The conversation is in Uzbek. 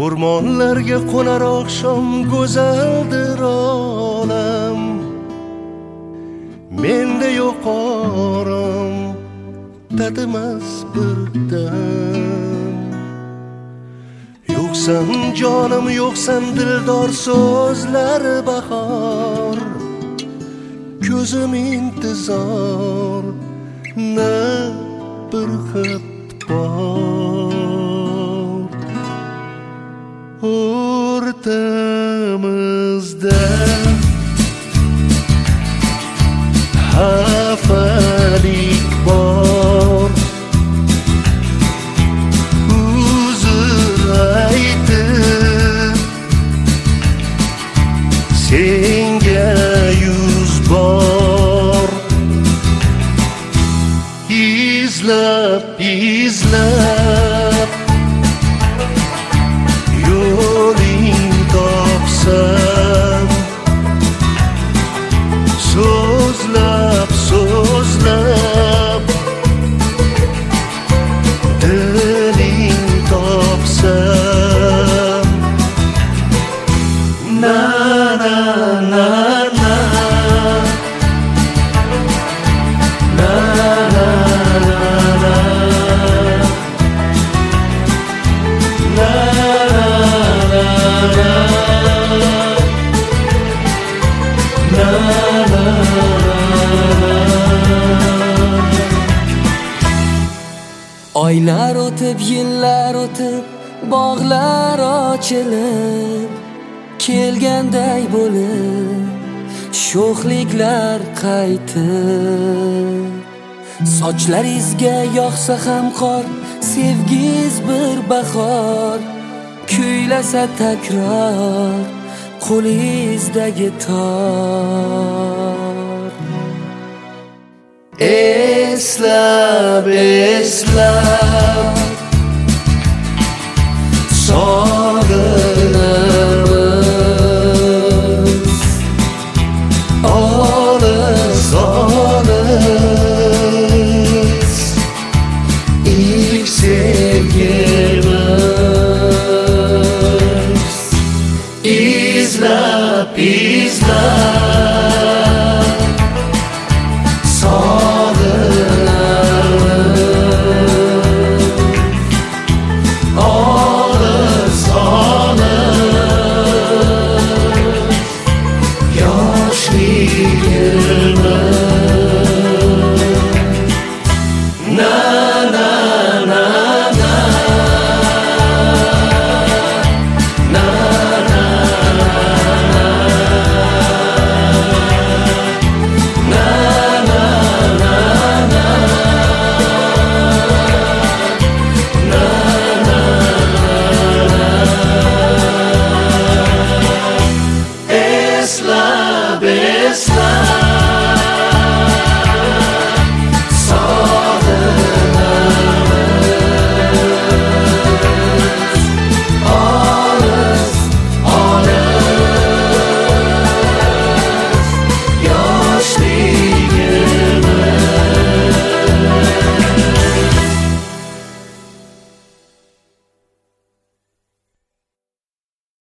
O'rmonlarga qo'nar oqshom go'zaldir olam, menda yo'q orom, tatimas bir dam. Yo'qsan jonim, yo'qsan dildor so'zlari bahor, ko'zim intizor, na bir xat bor. O'rtamizda xafalik bor, uzr aytib senga yuz bor. Izlab yo'ling topsam, so'zlab diling topsam, na na na na na Oylar o'tib, yillar o'tib, bog'lar ochilib, kelganday bo'lib, sho'xliklar qaytib. Sochlaringizga yog'sa ham qor, sevgiz bir bahor, kuylasa takror qo'lingizdagi tor. Eslab